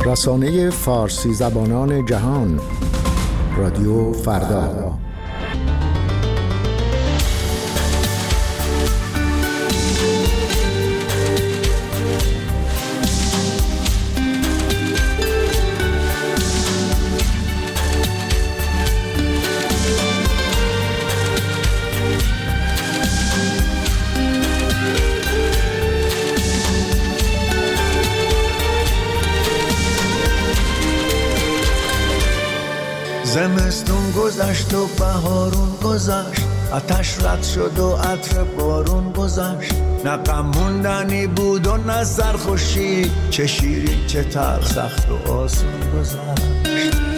رسانه فارسی زبانان جهان، رادیو فردا. زمستون گذشت و بهارون گذشت، آتش رد شد و عطر بارون گذشت. نه غم موندنی بود و نه سرخوشی، چه شیرین چه تلخ، سخت و آسون گذشت.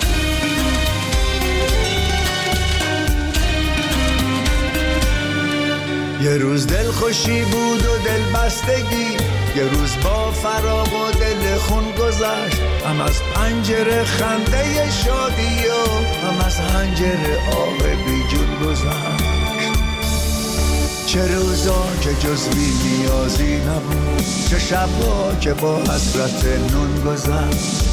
یه روز دل خوشی بود و دل بستگی، یه روز با فراق و دل خون گذشت. هم از پنجره خنده شادی و هم از حنجره آب بی جون گذشت. چه روزا که جز بی نیازی نبود، چه شبا که با حسرت نون گذشت.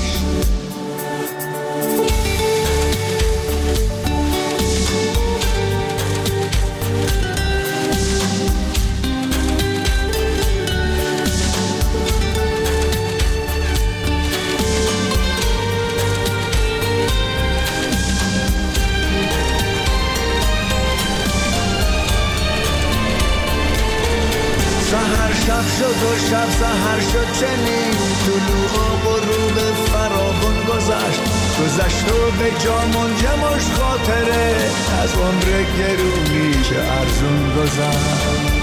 شب شد و شب سحر شد چنین، طلوع و غروب فراغون گذشت. گذشت و به جا منجمش خاطره، از عمر گرونی چه ارزون گذشت.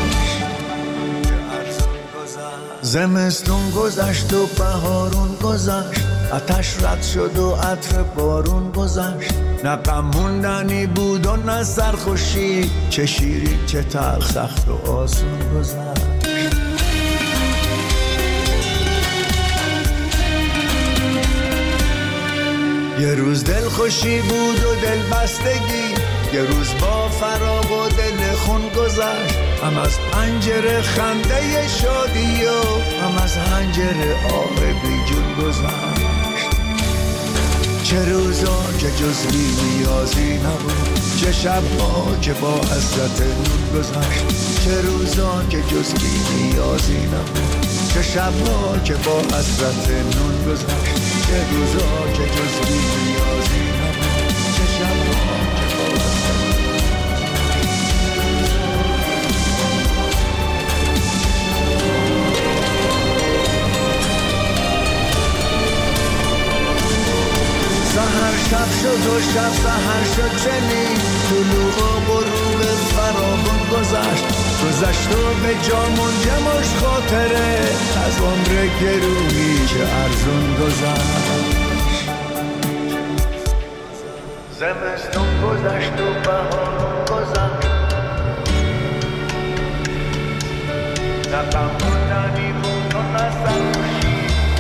زمستون گذشت و بهارون گذشت، آتش رد شد و عطر بارون گذشت. نه غم موندنی بود و نه سرخوشی، چه شیرین چه تلخ، سخت و آسون گذشت. یه روز دل خوشی بود و دل بستگی، یه روز با فراق و دل خون گذشت. هم از پنجره خنده شادی و هم از حنجره آب بی جون گذشت. چه روزا که جز بی نیازی نبود، چه شبا که با حسرت نون گذشت. چه روزا که جز بی نیازی نبود، چه شبا که با حسرت نون گذشت. چه روزا که جز بی نیازی نبود، چه شبا که با حسرت سحر شب شد و شب سحر شد چنین، طلوع و غروب فراغون گذشت. گذشت و به جا منجمش خاطره، از عمر گرونی چه ارزون گذشت. زمستون گذشت و بهارون گذشت، نه غم موندنی بود و نه سرخوشی.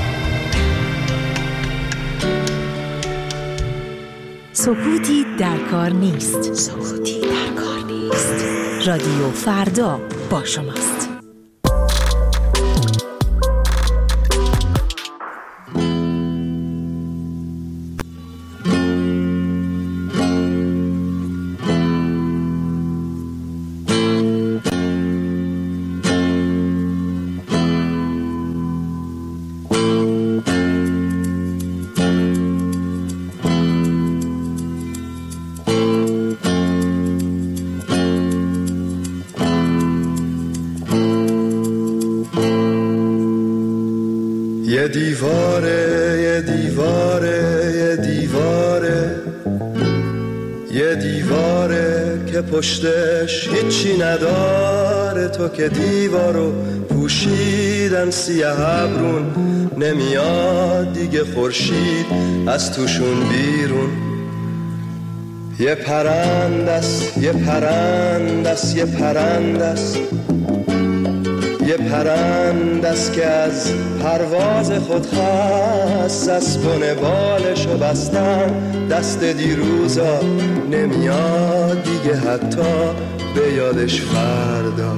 سکوتی در کار نیست. سکوتی در کار نیست. رادیو فردا با شماست. یه دیواره یه دیواره یه دیواره یه دیواره که پشتش هیچی نداره. تو که دیوارو پوشیدن سیاه ابرون، نمیاد دیگه خورشید از توشون بیرون. یه پرندست یه پرندست یه پرندست یه پرندست که از پرواز خود خست، از بن بالشو بستن دست دیروزا، نمیاد دیگه حتی به یادش فردا.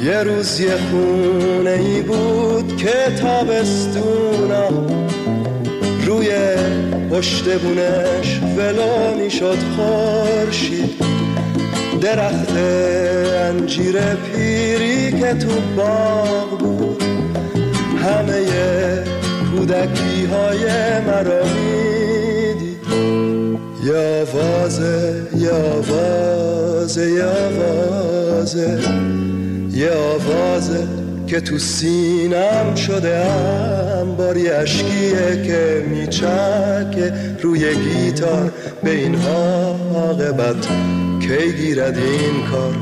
یه روز یه خونه ای بود که تابستونا روی پشت بونش ولو میشد خورشید. درخت انجیر پیری که تو باغ بود همه کودکی های مرا میدید. یه آوازه یه آوازه یه آوازه یه آوازه که تو سینم شده انباری اشکیه که میچکه روی گیتار. به این عاقبت کی گیرد این کار؟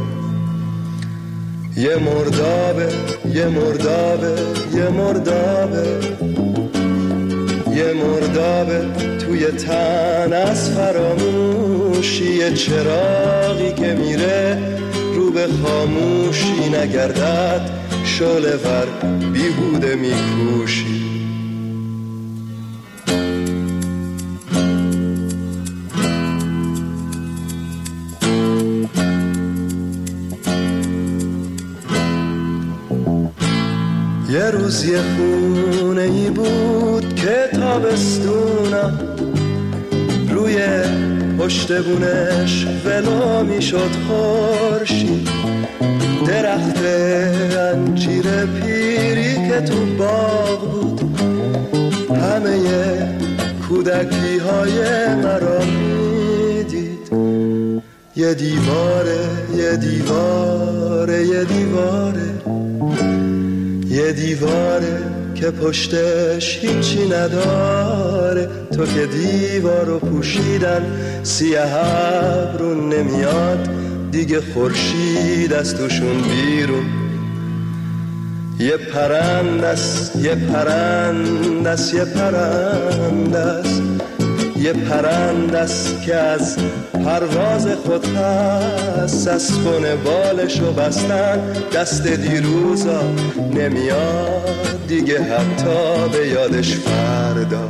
یه مردابه یه مردابه یه مردابه یه مردابه توی تن از فراموشی. یه چراغی که میره رو به خاموشی نگردد شعله ور بیهوده میکوشی. یه روز یه خونه ای بود که تابستونا روی پشت بونش ولو میشد خورشید. درخت انجیر پیری که تو باغ بود همه کودکی های مرا میدید. یه دیواره یه دیواره یه دیواره یه دیواره که پشتش هیچی نداره. تو که دیوارو پوشیدن سیاه ابرون نمیاد دیگه خورشید از توشون بیرون. یه پرندست یه پرندست یه پرندست یه پرندست که از پرواز خود هست. از خونه بالشو بستن دست دیروزا نمیاد دیگه حتی به یادش فردا.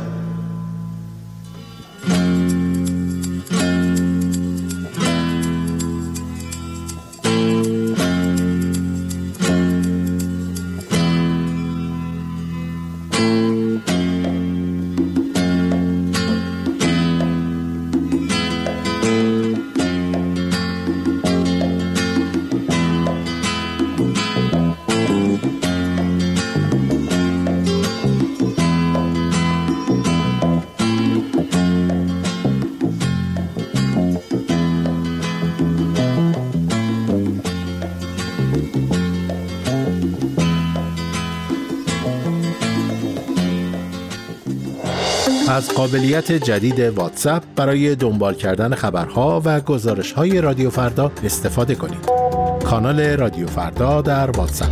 از قابلیت جدید واتساپ برای دنبال کردن خبرها و گزارش‌های رادیو فردا استفاده کنید. کانال رادیو فردا در واتساپ.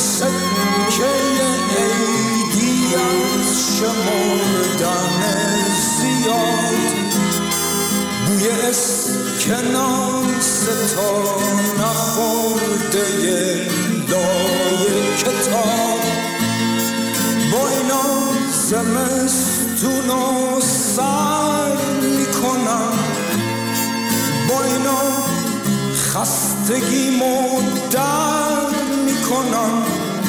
شمردن اسکناس تا نخورده لای کتاب، با اینا زمستونو سر میکنم، با اینا خستگیمو در میکنم.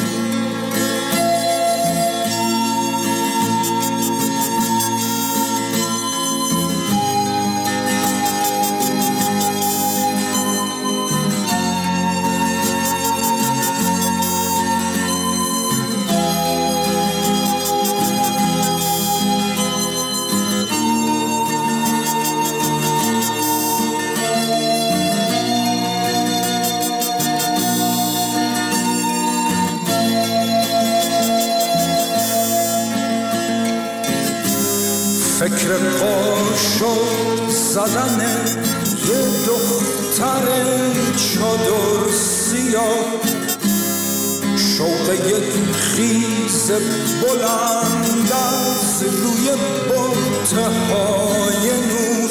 فکر پاشو زدن یه دختر چادر سیاه، شوق یک خیز بلند از روی بطه‌های نور،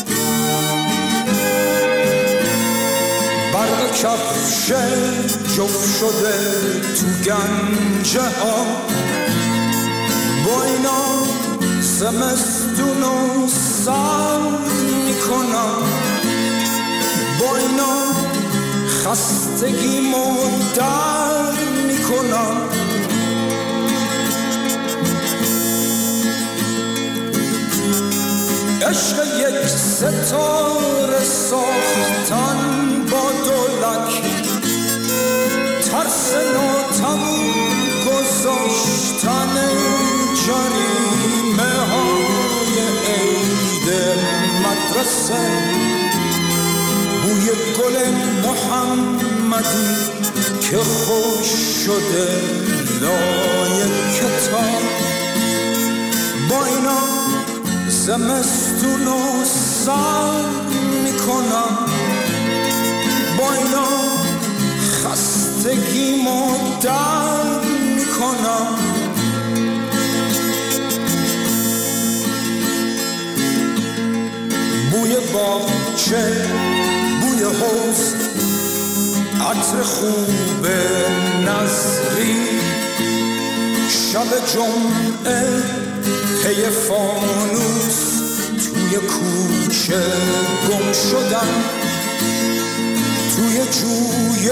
برق کفش جفت شده تو گنجه ها، با اینا زمستونو سر میکنم، با اینا خستگیمو در میکنم. عشق یک ستاره ساختن با دولک، ترس ناتموم گذاشتن جریمه های عید مدرسه، بوی گل محمدی که خوش شده لای کتاب، با اینا زمستونو سر میکنم، با اینا خستگیمو در میکنم. بوی باغچه، بوی حوض، عطر خوب نظری، شب جمعه پی فانوس توی کوچه گم شدم، توی جوی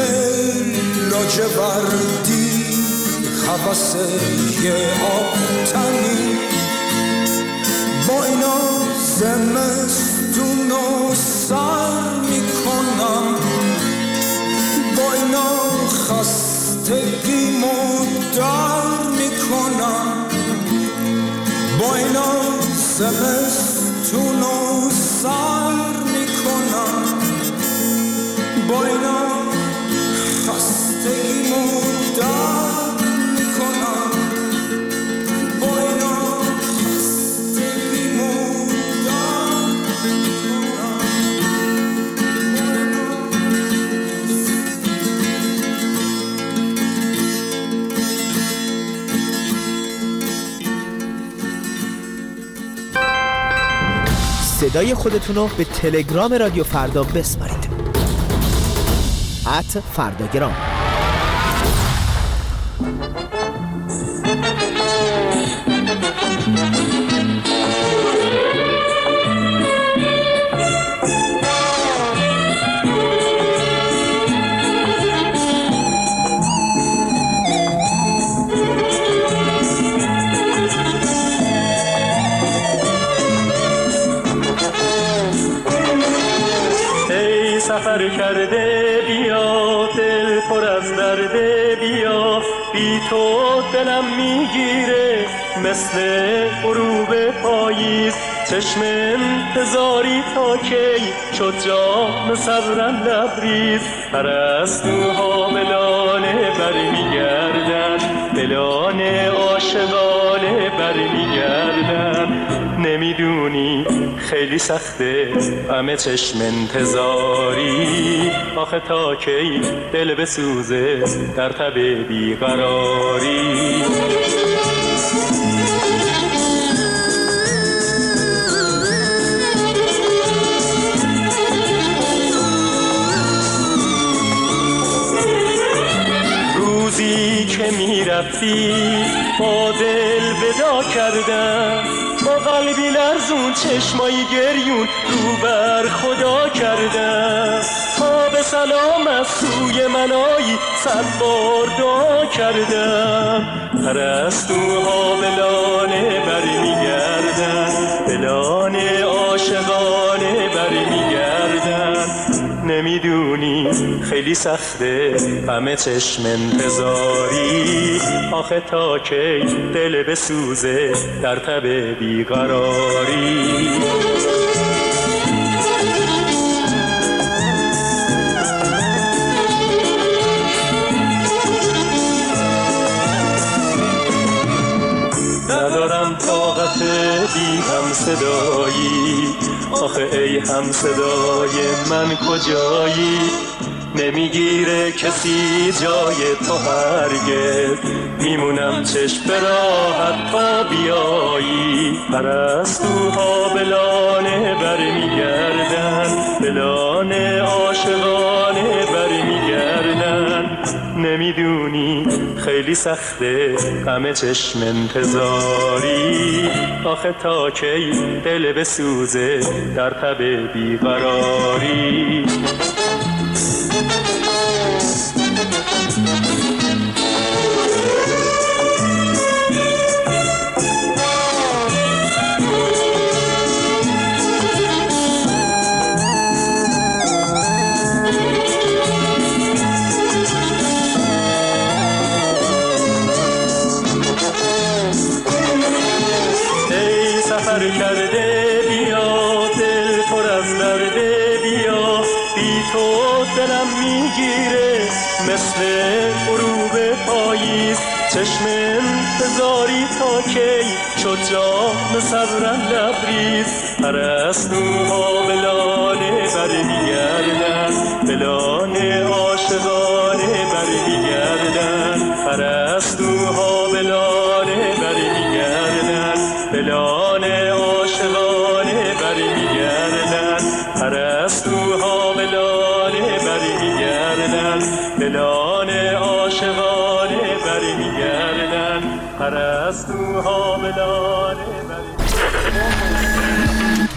لاجوردی هوس یه آبتنی، با اینا زمستونو سر میکنم، با اینا خستگیمو در میکنم، با اینا زمستونو سر میکنم، با اینا خستگیمو در میکنم، با اینا خستگیمو در میکنم. صدای خودتونو به تلگرام رادیو فردا بسپارید. @فرداگرام. سفر کرده بیا، دل پر از درده بیا، بی تو دلم میگیره مثل غروب پاییز، چشم انتظاری تا کی شد جام صبرم لبریز، پرستوها به لانه برمیگردن، به لانه عاشقانه برمیگردن، نمیدونی خیلی سخته همه چشم انتظاری، آخه تا کی دل بسوزه در تب بیقراری. که میرفتی با دل ودا کردم، با قلبی لرزون چشمایی گریون رو بر خدا کردم، تا به سلام از سوی من آیی 100 بار دعا کردم. پرستوها به لانه برمیگردن، به لانه عاشقانه برمیگردن. نمیدونی خیلی سخته همه چشم انتظاری، آخه تا کی دل بسوزه در تب بیقراری. ندارم طاقت بی هم صدایی، آخه ای هم صدای من کجایی؟ نمیگیره کسی جای تو هرگز، میمونم چشم به راحت تا بیایی. پرستوها به لانه برمیگردن، به لانه عاشقانه برمیگردن. نمیدونی خیلی سخته همه چشم انتظاری، آخه تا کی دل بسوزه در تب بیقراری. سفر کرده بیا، دل پر از درده بیا، بی تو دلم میگیره مثل غروب پاییز. چشم انتظاری تا کی شد جام صبرم لبریز. پرستوها به لانه برمیگردن، به لانه عاشقانه برمیگردن. پرستوها به لانه برمیگردن، به لانه عاشقانه برمیگردن. پرستوها به لانه برمیگردن، به لانه عاشقانه برمیگردن. پرستوها به لانه برمیگردن.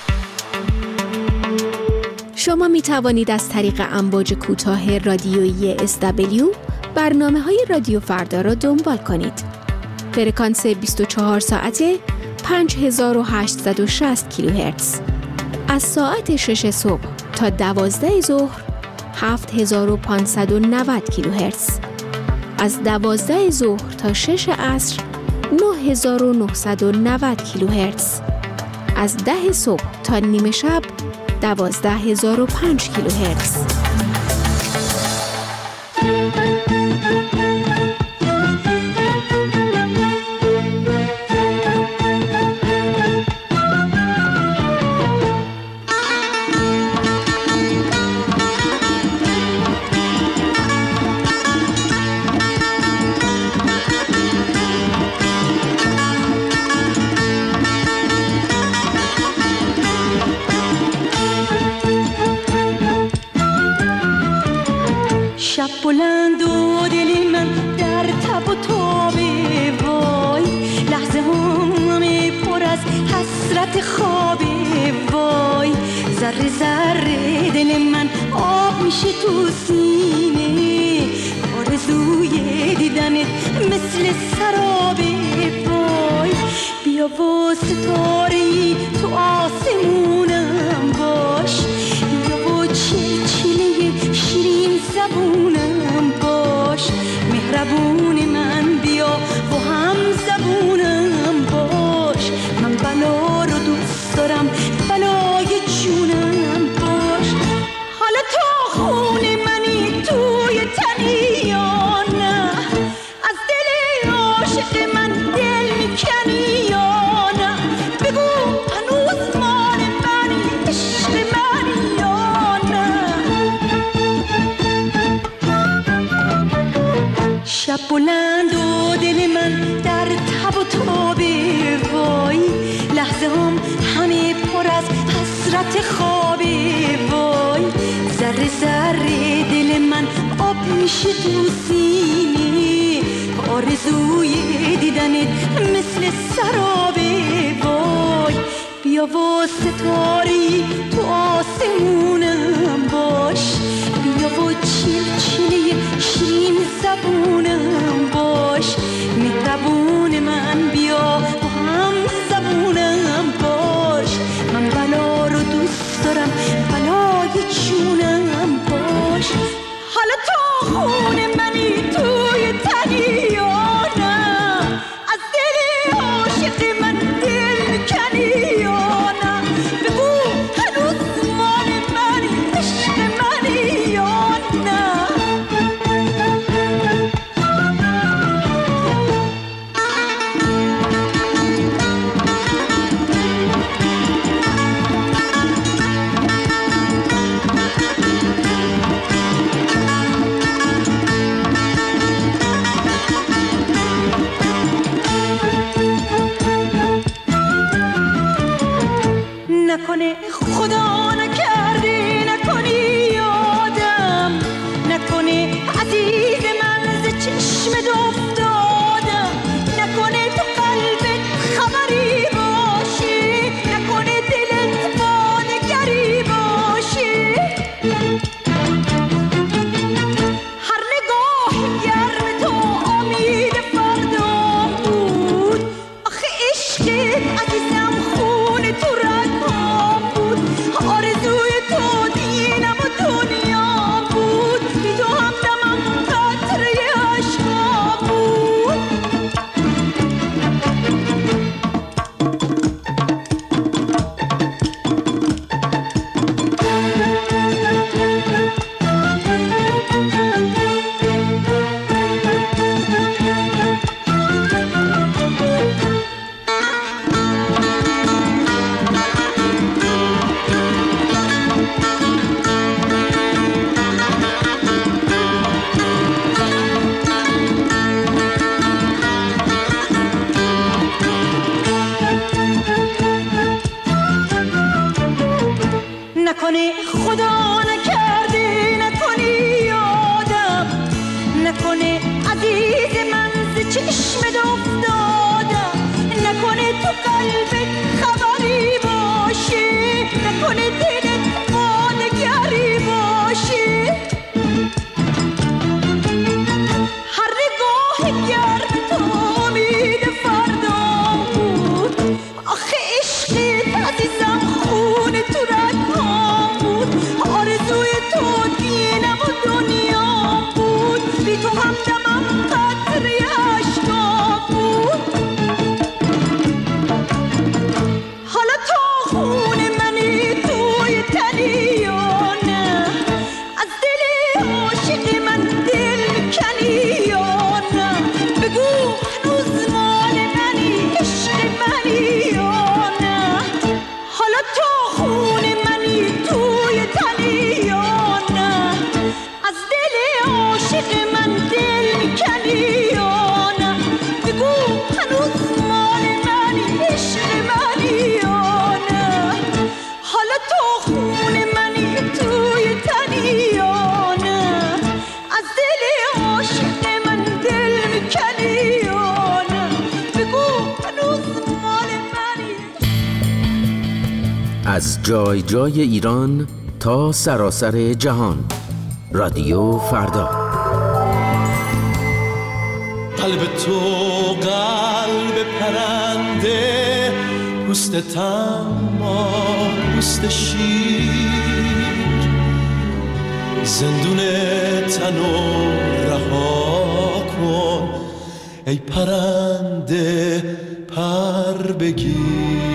شما می توانید از طریق امواج کوتاه رادیویی SW برنامه‌های رادیو فردا را دنبال کنید. فرکانس 24 ساعته 5860 کیلوهرتز. از ساعت 6 صبح تا 12 ظهر 7590 کیلوهرتز. از 12 ظهر تا 6 عصر 9990 کیلوهرتز. از 10 صبح تا نیمه شب 12005 کیلوهرتز. شب بلند و دل من در تب و تابه، وای لحظه همه پر از حسرت خوابه، وای ذره ذره دل من آب میشه تو سینه، آرزوی دیدنت مثل سرابه، وای بیا و ستاره‌ای تو آسمونم باش، بیا و چلچله شیرین زبونم باش، مهربون من بیا و هم زبونم باش، من بلا رو دوست دارم بلای جونم باش. حالا تا خون منی توی تنی یا نه، از دل عاشق من دل میکنی یا نه، بگو هنوز مال منی عشق منی یا نه. شب بلند و دل من در تب و تابه، وای لحظه هم همه پر از حسرت خوابه، وای ذره ذره دل من آب میشه تو سینه، آرزوی دیدنت مثل سرابه وای بیا و ستاری تو آسمونم باش بیا و چلچله شیرین زبونم باش مهربون من بیا و هم زبونم باش من بلا رو دوست دارم بلای جونم باش حالا تا خون منی توی تنی یا نه از دل عاشق من دل میکنی یا نه بگو هنوز مال منی عشق منی یا نه نکنه خدا نکرده نکنی یادم نکنه عزیز من ز چشمت افتادم نکنه تو قلبت خبری باشه نکنه دلت با نگری باشه هر نگاه گرم تو امید فردا بود آخه عشقت عزیزم خون تو رگام بود آرزوی تو دینم و دنیا بود بی تو همدمم قطره عشقا بود نکنه خدا نکرده نکنی یادم نکنه عزیز من ز چشمت افتادم نکنه تو قلبت خبری باشه نکنه دلت با نگری باشه هر نگاه گرم تو امید فردا بود آخه عشقت عزیزم خون تو رگام بود آرزوی تو دینم و دنیا بود بی تو همدمم قطره عشقا بود حالا تا خون منی توی تنی یا نه از دل عاشق من دل میکنی یا نه بگو هنوز مال منی عشق منی یا نه حالا تا خون منی توی تنی یا نه از دل عاشق من دل میکنی یا نه بگو هنوز مال منی عشق منی یا نه حالا تا خون منی توی تنی یا نه از دل عاشق من دل میکنی یا نه بگو هنوز مال منی از جای جای ایران تا سراسر جهان رادیو فردا قلب تو قلب پرنده پوست تما پوست شیر زندون تنو رها کن ای پرنده پر بگیر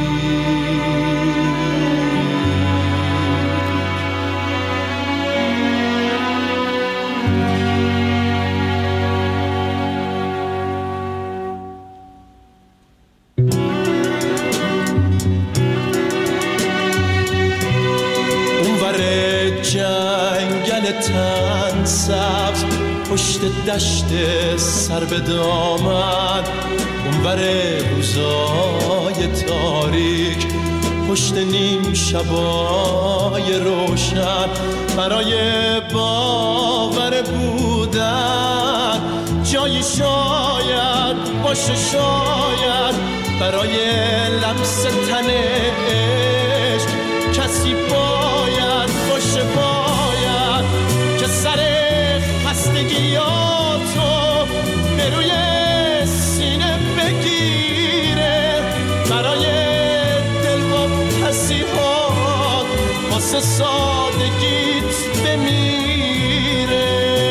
جنگل تن سبز پشت دشت سر به دامن اونور روزای تاریک پشت نیم شبای روشن برای باور بودن جای شاید شاید باشه، شاید برای لمس تن عشق کسی باید باشه، باید که سر خستگیاتو به روی سینه بگیره، برای دلواپسی‌هات واسه سادگیت بمیره.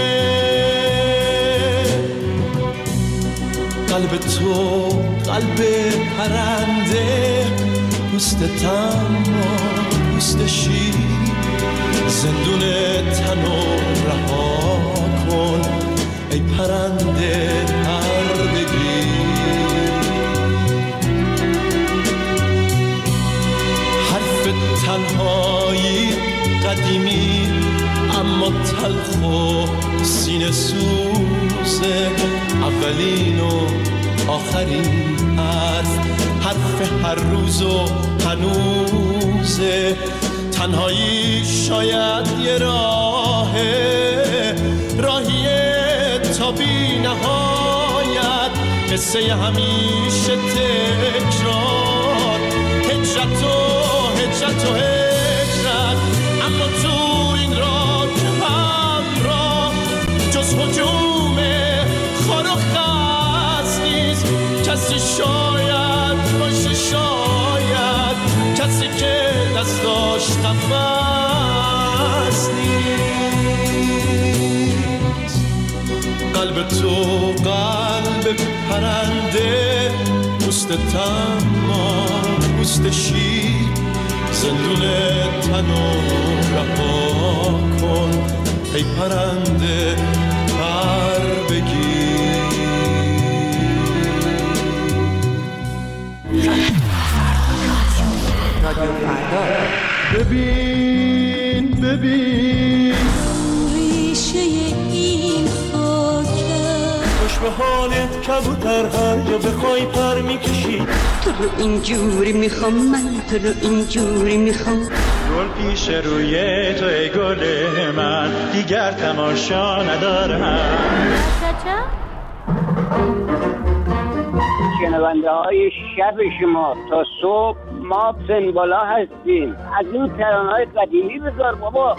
قلب تو قلب پرنده، پوست تما پوست شیر، زندون تنو رها کن ای پرنده پر بگیر. حرف تنهایی قدیمی اما تلخ و سینه سوزه، اولین و آخرین حرف هر روز و هنوزه. تنهایی شاید یه راهیه تا بی نهایت، قصه همیشه تکرار، هجرت و هجرت، اما تو این راه همراه جز هجوم خار و خس نیست کسی، شاید باشه، شاید کسی که دستاش قفس نیست. قلب تو قلب پرنده، پوست تما پوست شیر، زندون تنو رها کن ای پرنده پر بگیر. رادیو فردا. ببین ریشه این خاکه، خوش به حالت کبوتر، هر جا بخوای پر میکشی. تو رو اینجوری میخوام، من تو رو اینجوری میخوام. گل پیش روی تو ای گل من، دیگر تماشا ندارم. شنونده های شب شما تا صبح ما سنبالا هستیم. از این ترانه‌های قدیمی بذار بابا.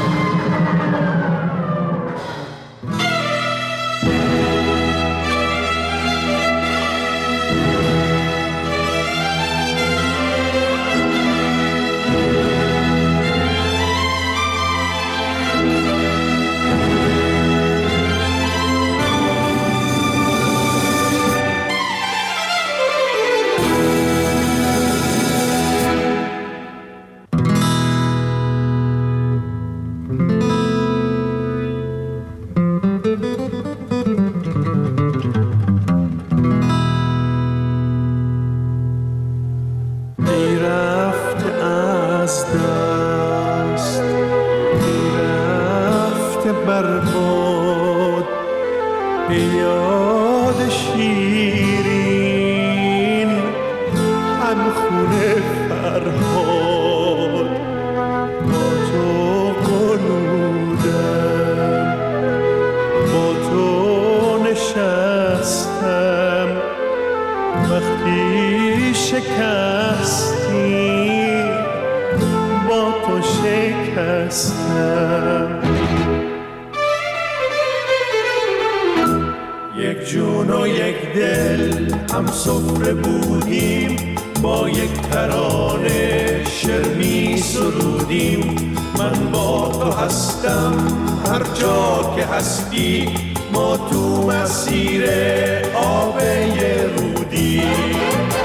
یک جون و یک دل هم سفره بودیم، با یک ترانه شعر می سرودیم. من با تو هستم هر جا که هستی، ما تو مسیر آب رودیم.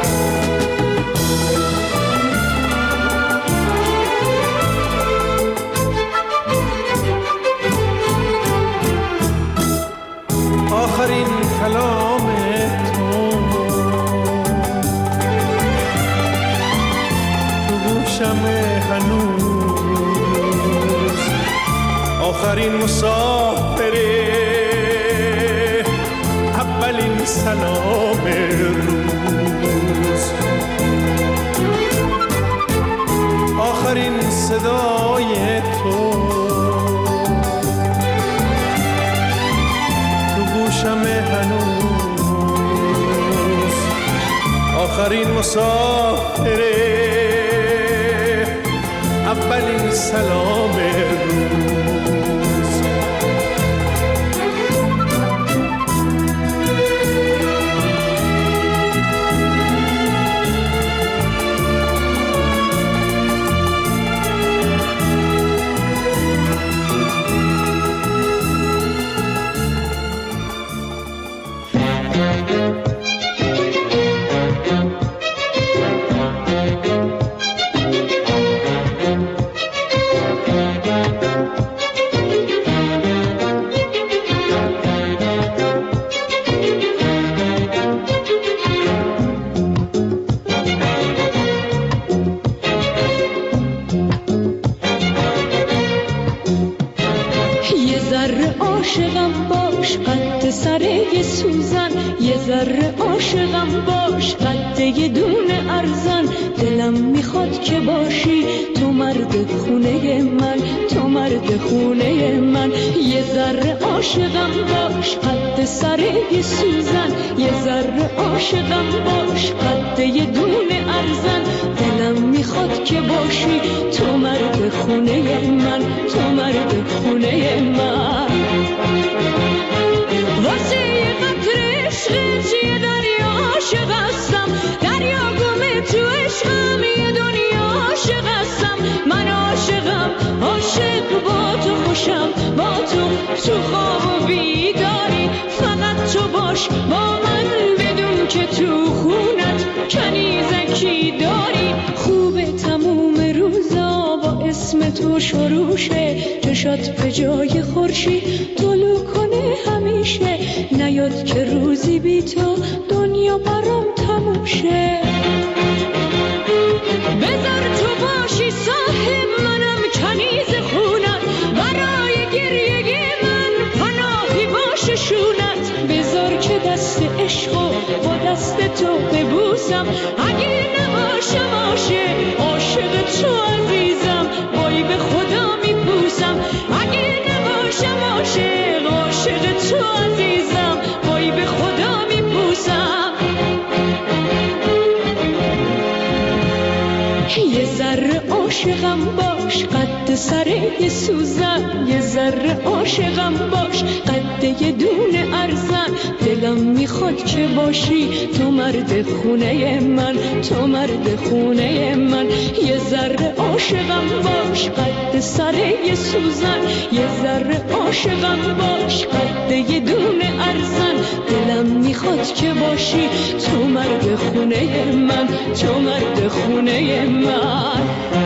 آخرین کلام تو گوشم هنوز، آخرین مسافره، اولین سلام روز، آخرین صدای تو تو گوشم هنوز. آخرین مسافره، اولین سلام روز. عاشقم باش قد سره سوزن، یه ذره عاشقم باش قد یه دونه ارزن. دلم میخواد که باشی تو مرد خونه من، تو مرد خونه من. یه ذره عاشقم باش قد سره سوزن، یه ذره عاشقم باش قد یه دونه ارزن. دلم میخواد که باشی تو مرد خونه من، تو مرد خونه من. واسه یه قطره عشقت یه دریا عاشق هستم، دریا گمه تو عشقم یه دنیا عاشق هستم. من عاشقم، عاشق با تو خوشم، با تو خواب و بیداری. فقط تو باش با من، بدون که تو خونت کنیزکی داری. خوبه تموم روزا با اسم تو شروع شه، چشات به جای خورشید طلوع کنه همیشه. نیاد که روزی بی تو دنیا برام تموم شه. بذار تو باشی صاحب منم کنیز خونت، برای گریه من پناهی باشه شونت. بذار که دست عشقو با دست تو ببوسم، اگه نباشم عاشق تو عزیزم، وای به خدا میپوسم. اگه نباشم عاشق تو عزیزم، وای به خدا میپوسم. یه ذره عاشقم باش قد سره سوزن، یه ذره عاشقم باش قد یه دونه ارزن. دلم میخواد که باشی تو مرد خونه من، تو مرد خونه من. یه ذره عاشقم باش قد سره سوزن، یه ذره عاشقم باش قد یه دونه ارزن. دلم میخواد که باشی تو مرد خونه من، تو مرد خونه من.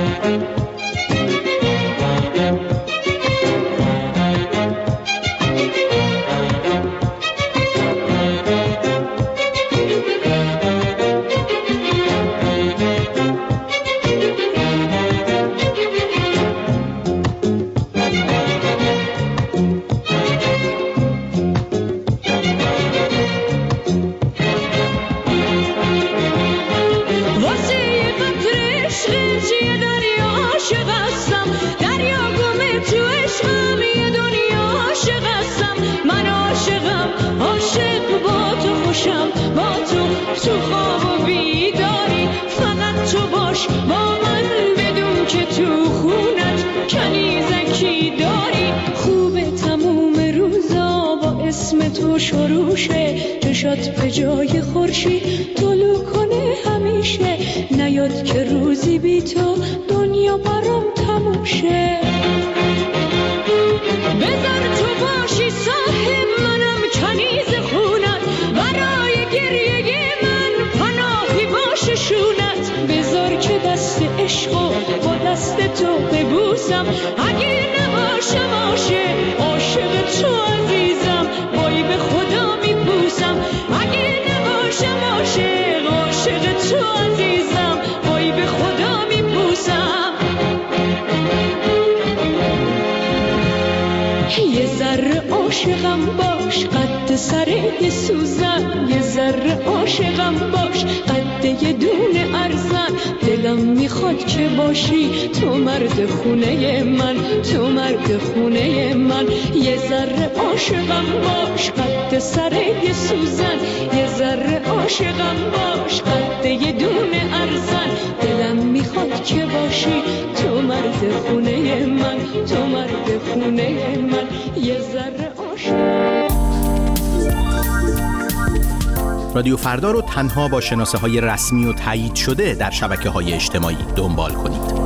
تو خواب و بیداری. فقط تو باش با من، بدون که تو خونت کنیزکی داری. خوبه تموم روزا با اسم تو شروع شه، چشات به جای خورشید طلوع کنه همیشه. نیاد که روزی بی تو دنیا برام تموم شه. بذار تو باشی صاحب منم کنیز خونت، برای گریه من پناهی باشه شونت. بذار که دست عشقو با دست تو ببوسم، اگه نباشم عاشق تو عزیزم، وای به خدا میپوسم. اگه نباشم عاشق تو عزیزم، وای به خدا میپوسم. یه ذره عاشقم باش قد سره سوزن، یه ذره عاشقم باش قد یه دونه ارزن. دلم میخواد که باشی تو مرد خونه من، تو مرد خونه من. یه ذره عاشقم باش قد پشت سر یه سوزن، یه ذره عاشقم باش قد یه دونه ارزن. دلم میخواد که باشی تو مرد خونه من، تو مرد خونه من، یه ذره عاشق. رادیو فردا رو تنها با شناسه‌های رسمی و تایید شده در شبکه‌های اجتماعی دنبال کنید.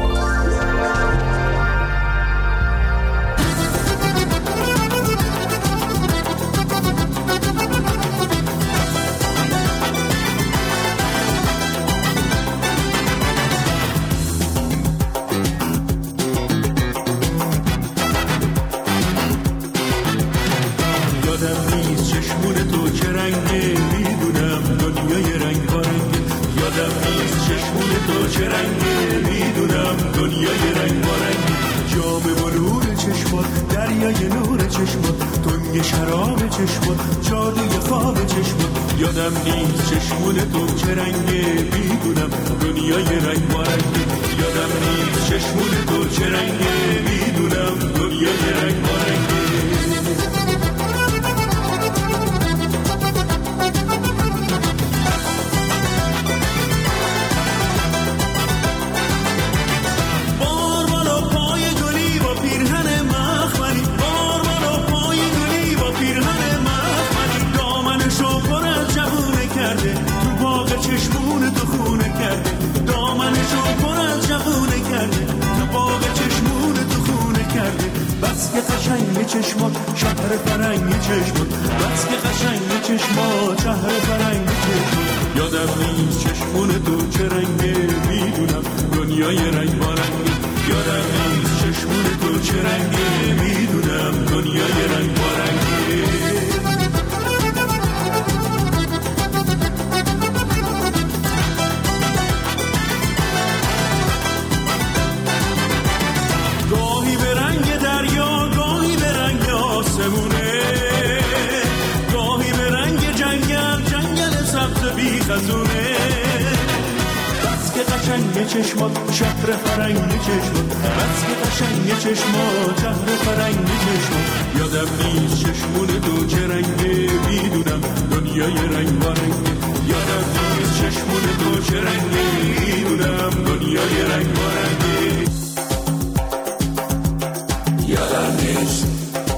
یادم نیست چشمون تو چه رنگه، میدونم دنیای رنگ بارنگه. یادم نیست چشمون تو چه رنگه، میدونم دنیای رنگ بارنگه. چشمون تو خونه کرده، دامنشو پر از جوونه کرده، تو باغ چشمون تو خونه کرده. بس که قشنگ چشمات شهر فرنگ چشمات، بس که قشنگ چشمات شهر فرنگ چشمات. یادم نیست چشمون تو چه رنگه، میدونم دنیای رنگ بارنگه. یادم نیست چشمون تو چه رنگه، میدونم دنیای رنگ بارنگه. گاهی به رنگ جنگل، جنگل سبز بی خزونه. بس که قشنگ چشمات شهر فرنگ چشمات، بس که قشنگ چشمات شهر فرنگ چشمات. یادم نیست چشمون تو چه رنگه، میدونم دنیای رنگ بارنگه. یادم نیست چشمون تو چه رنگه، میدونم دنیای رنگ بارنگه. یادم نیست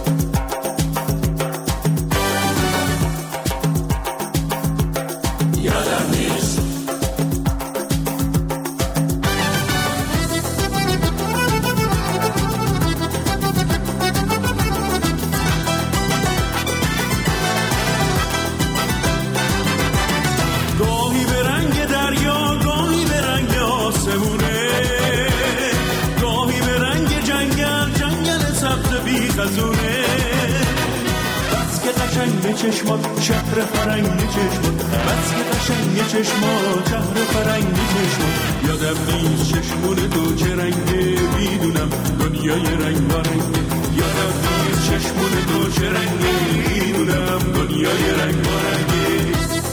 چشمات شهر فرنگ چشمات، بس که قشنگ چشمات شهر فرنگ چشمات. یادم نیست چشمون تو چه رنگه، میدونم دنیای رنگ بارنگه. یادم نیست چشمون تو چه رنگه، میدونم دنیای رنگ بارنگه.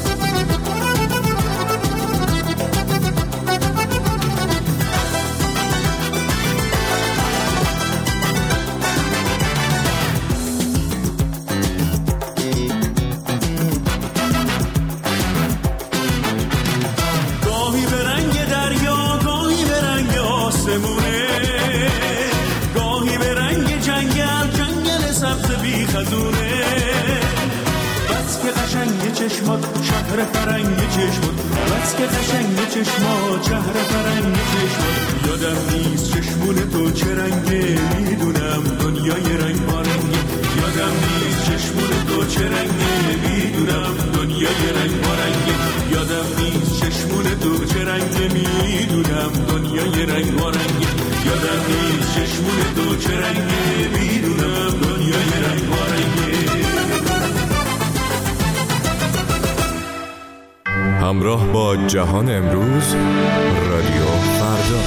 گاهی به رنگ جنگل، جنگل سبز بی خزونه. بس که قشنگ چشمات شهر فرنگ چشمات، بس که قشنگ چشمات شهر فرنگ چشمات. یادم نیست چشمون تو چه رنگه، میدونم دنیای رنگ بارنگه. یادم نیست چشمون تو چه رنگه، میدونم دنیای رنگ بارنگه. یادم نیست چشمون تو چه رنگه، میدونم دنیای رنگ بارنگه. یادم نیست چشمون تو چه رنگه، میدونم دنیای رنگ بارنگه. همراه با جهان امروز، رادیو فردا.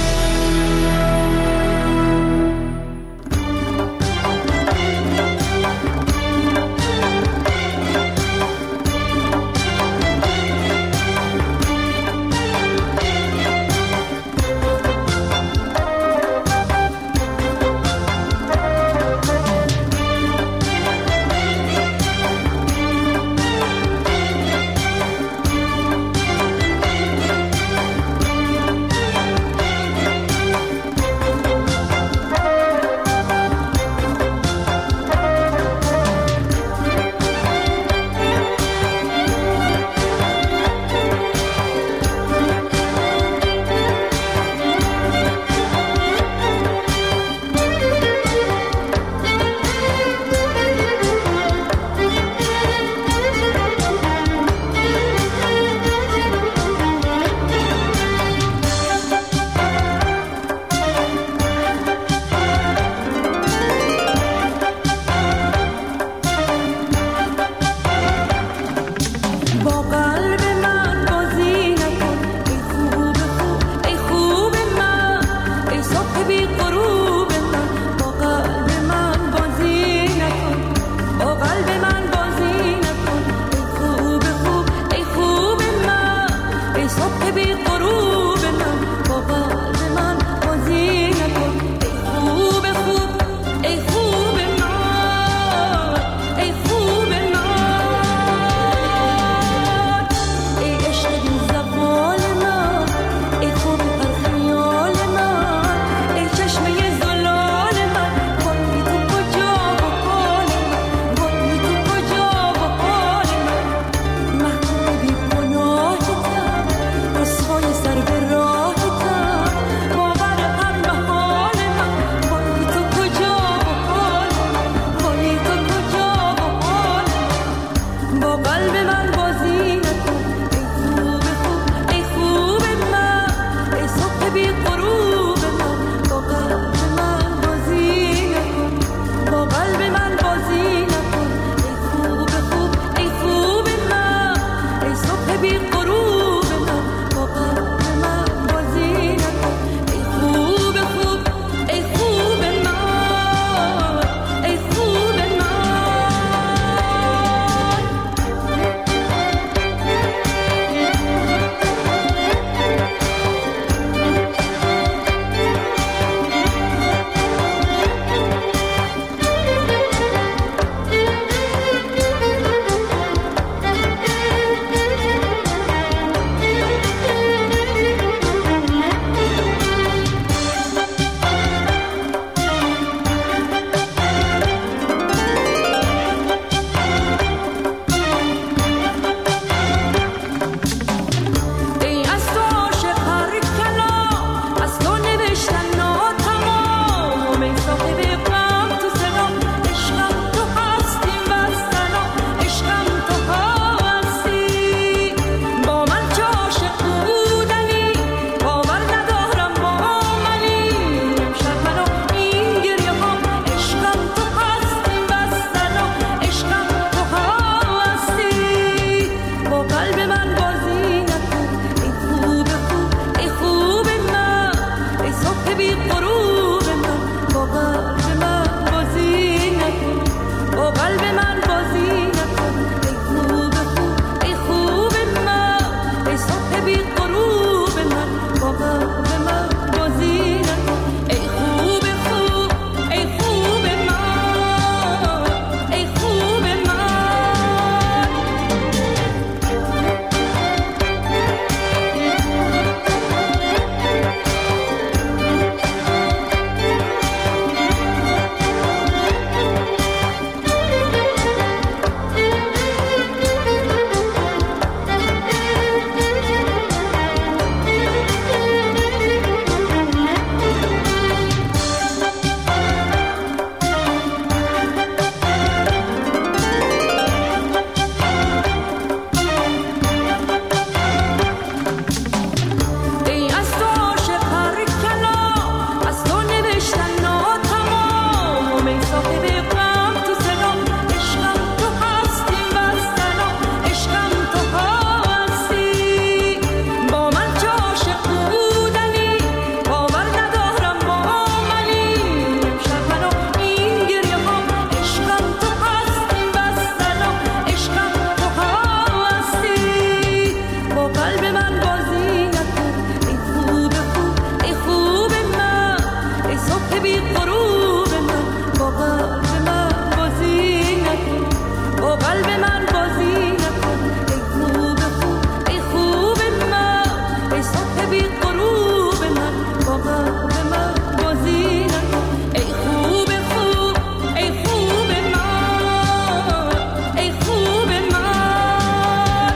با قلب من بازی نکن. ای خوب خوب ای خوب من، ای صبح بی غروب من، با قلب من بازی نکن. ای خوب خوب ای خوب من، ای خوب من.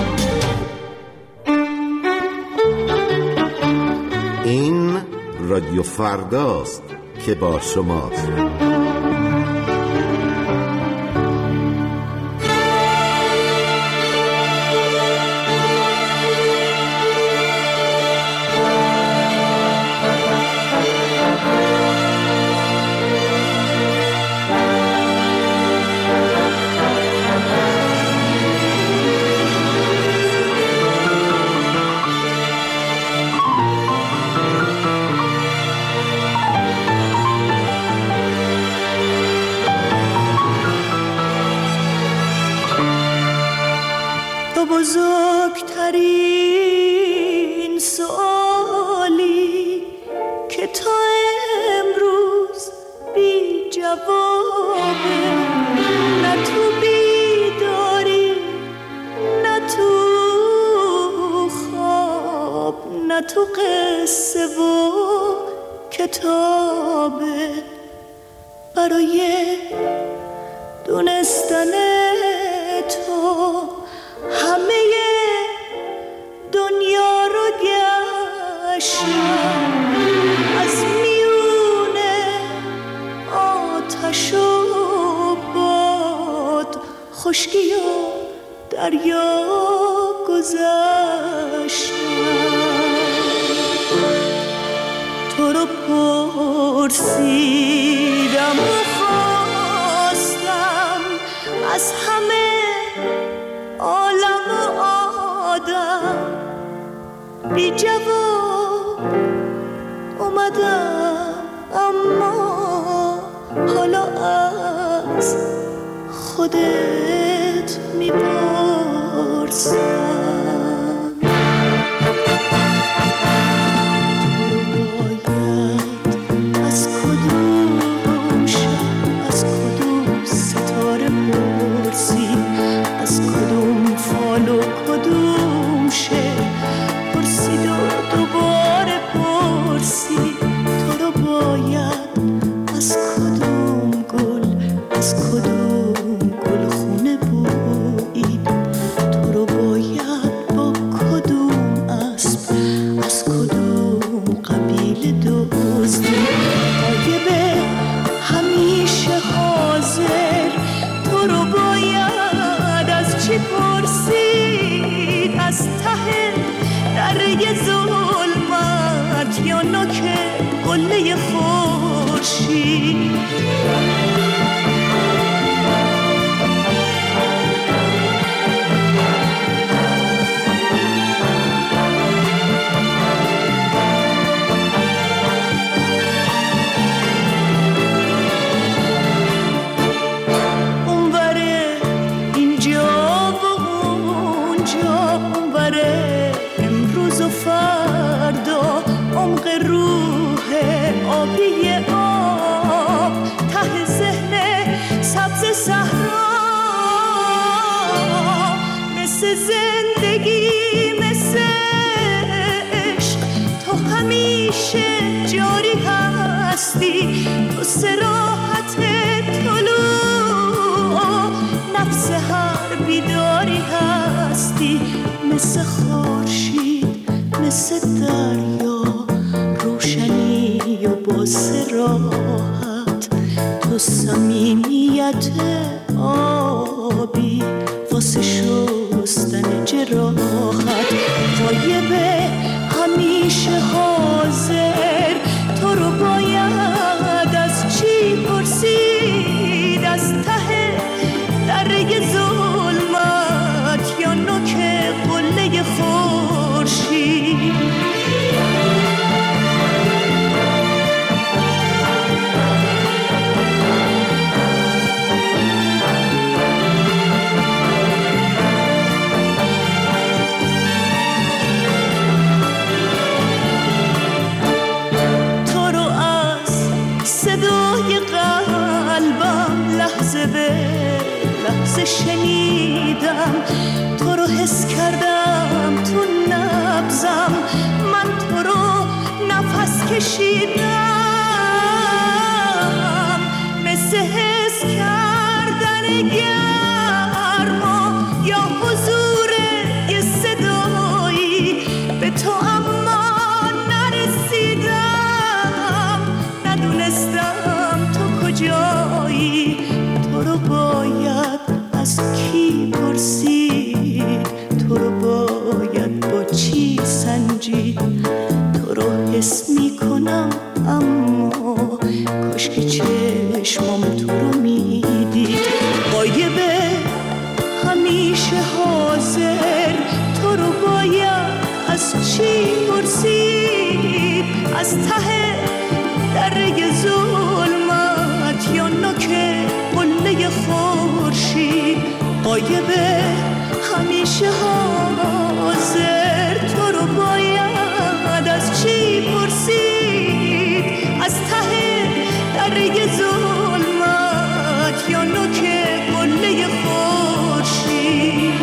این رادیو فرداست که با شماست. بزرگترین سوالی که تا امروز بی جوابه، نه تو بیداری نه تو خواب نه تو قصه و کتابه. برای دونستن تو همه دنیا رو گشتم، از میونه آتش و باد، خشکی و دریا گذشتم. تو رو پرسیدم و خواستم از همه عالم و آدم، بی جواب اومدم، اما حالا از خودت میپرسم. از کدوم شب، از کدوم ستاره پرسی، از کدوم فال و کدوم شعر پرسید و دوباره پرسی. تو رو باید از کدوم گل، از کدوم گل خونه بویید. تو رو باید با کدوم اسب، از کدوم قبیله دزدید. غایبه همیشه حاضر، تو رو باید از چی پرسید؟ از ته دره ظلمت یا نوک قله خورشید؟ فردا عمق روح آبی آب، ته ذهن سبز صحرا، مثل زندگی مثل عشق تو همیشه جاری هستی. تو صراحت طلوع نفس هر بیداری هستی، مثل خورشید مثل دریا روشنی و با صراحت. تو صمیمیت آبی واسه شستن جراحت. غایبه همیشه حاضر، تو رو باید از چی پرسید؟ از ته دره ظلمت یا نوک قله خورشید؟ شنیدم، تو رو حس کردم تو نبضم، من تو رو نفس کشیدم، مثل حس کردن گرما یا حضور یه صدایی به تو، اما نرسیدم، ندونستم تو کجایی. تو رو باید از کی پرسید، تو رو باید با چی سنجید، تو رو حس میکنم اما کاش که چشمم تو رو میدید. غایبه همیشه حاضر، تو رو باید از چی پرسید، از ته دره ظلمت یا نوک قله خورشید. غایبه همیشه حاضر، تو رو باید از چی پرسید، از ته دره ظلمت یا نوک قله خورشید.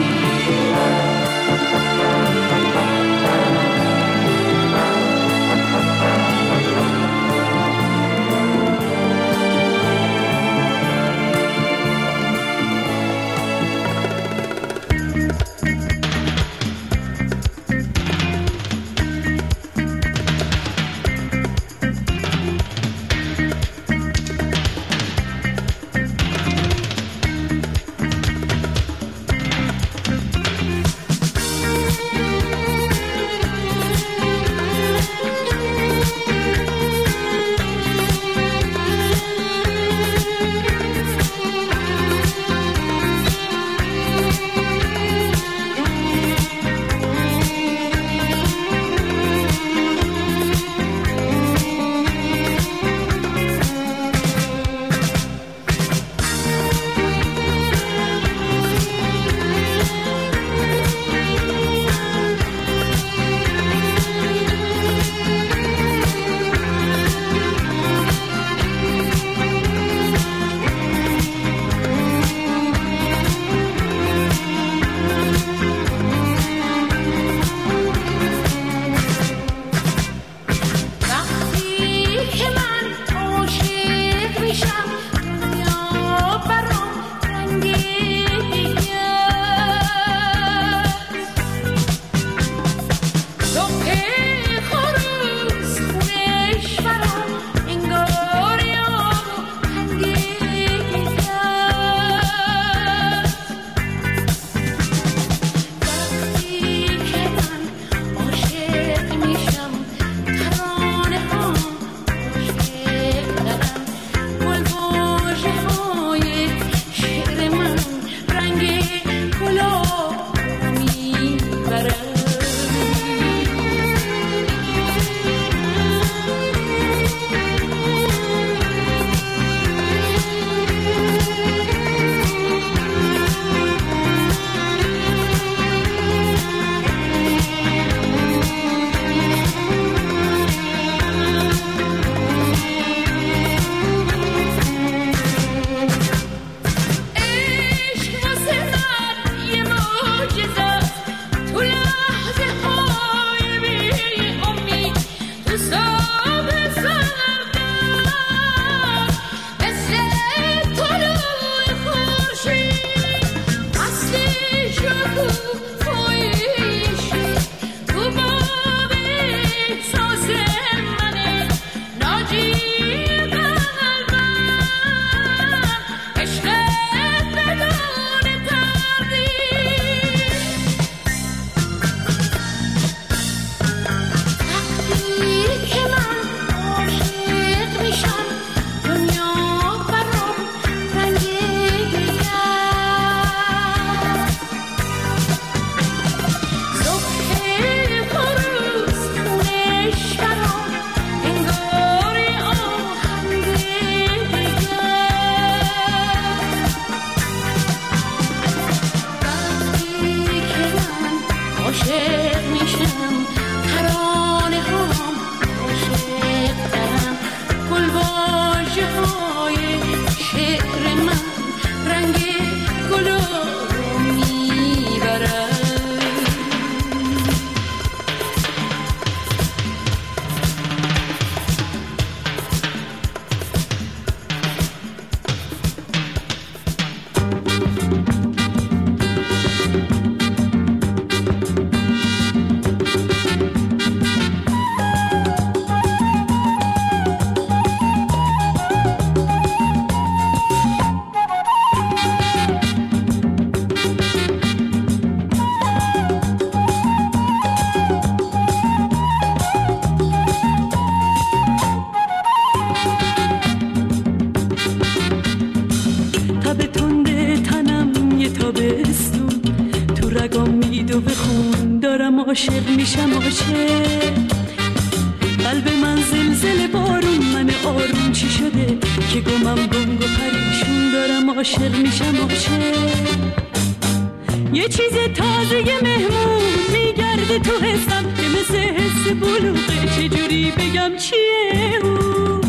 رگام میدوه خون دارم عاشق میشم عاشق قلب من زلزله بارون من آروم چی شده که گمم گنگ و پریشون دارم عاشق میشم عاشق یه چیز تازه مهمون میگرده تو حسم که مثل حس بلوغه چجوری بگم چیه او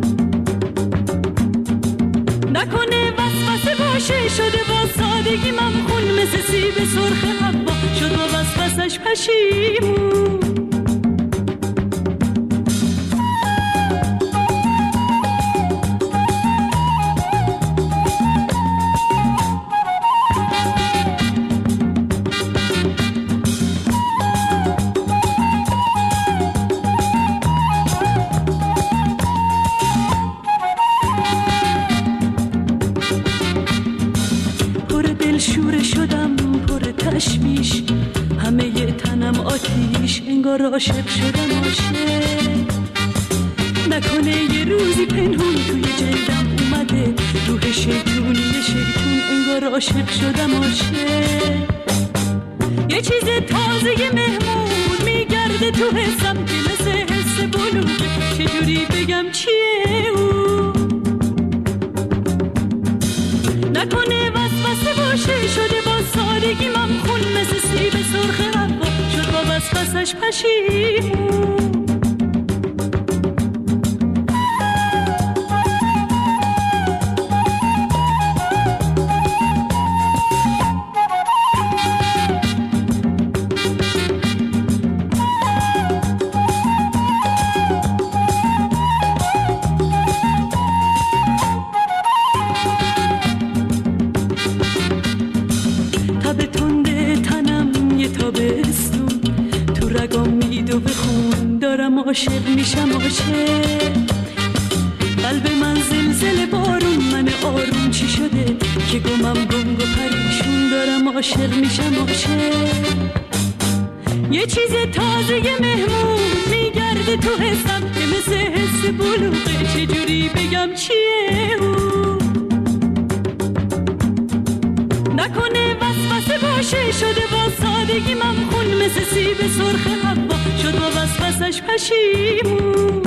نکنه وسوسه باشه شده با سادگی ممخون مثل سیب سرخ حبا شد با وسوسش پشیمون انگار عاشق شدم عاشق نکنه یه روزی پنهون توی جلدم اومده روح شیطونی شیطون انگار عاشق شدم عاشق یه چیز تازه مهمون میگرده تو حسم که مثل حس بلوغه چجوری بگم چیه او نکنه وسوسه باشه شده با سادگی ممخون مثل سیب سرخ حبا شد با وسوسش پشیمون عاشق میشم عاشق قلب من زلزله بارون من آروم چی شده که گمم گنگ و پریشون دارم عاشق میشم عاشق یه چیز تازه مهمون میگرده تو حسم که مثل حس بلوغه چجوری بگم چیه او نکنه وسوسه باشه شده با سادگی ممخون مثل سیب سرخ حبا شد با وسوسش پشیمون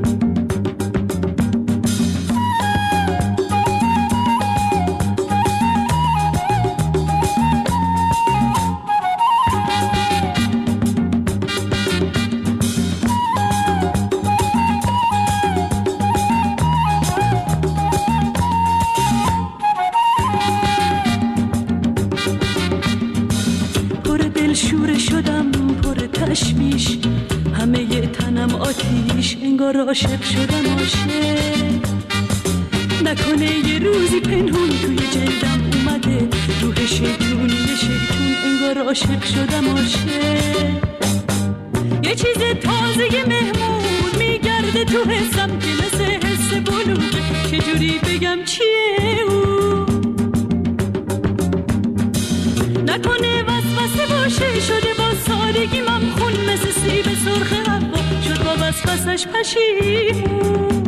انگار عاشق شدم عاشق نکنه یه روزی پنهون توی جلدم اومده روح شیطونی شیطون انگار عاشق شدم عاشق یه چیز تازه مهمون میگرده تو حسم که مثل حس بلوغه چجوری بگم چیه او نکنه وسوسه باشه شده با سادگی ممخون مثل سیب سرخ حبا شد با وسوسش پشیمون